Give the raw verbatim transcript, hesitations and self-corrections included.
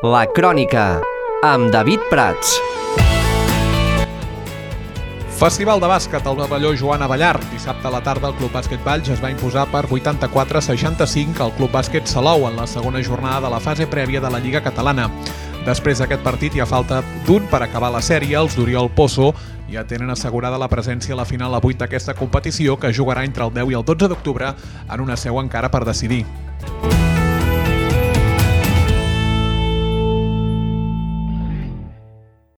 La Crònica, amb David Prats. Festival de bàsquet al pavelló Joan Abellar. Dissabte a la tarda el Club Bàsquet Valls es va imposar per vuitanta-quatre a seixanta-cinc al Club Bàsquet Salou en la segona jornada de la fase prèvia de la Lliga Catalana. Després d'aquest partit hi ha falta d'un per acabar la sèrie. Els d'Oriol Pozo ja tenen assegurada la presència a la final a vuit d'aquesta competició, que jugarà entre el deu i el dotze d'octubre en una seu encara per decidir.